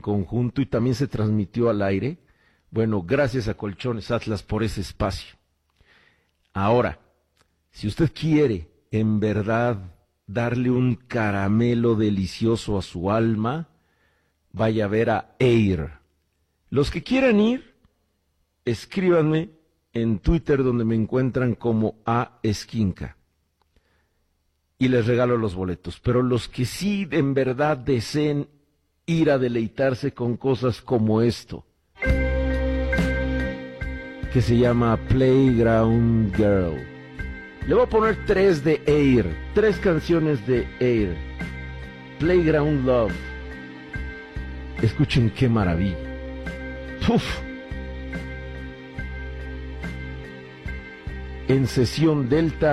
conjunto y también se transmitió al aire. Bueno, gracias a Colchones Atlas por ese espacio. Ahora, si usted quiere en verdad darle un caramelo delicioso a su alma, vaya a ver a Air. Los que quieran ir, escríbanme en Twitter, donde me encuentran como A Esquinca, y les regalo los boletos. Pero los que sí en verdad deseen ir a deleitarse con cosas como esto, que se llama Playground Girl. Le voy a poner 3 de Air, 3 canciones de Air. Playground Love. Escuchen qué maravilla. Uf. En sesión Delta.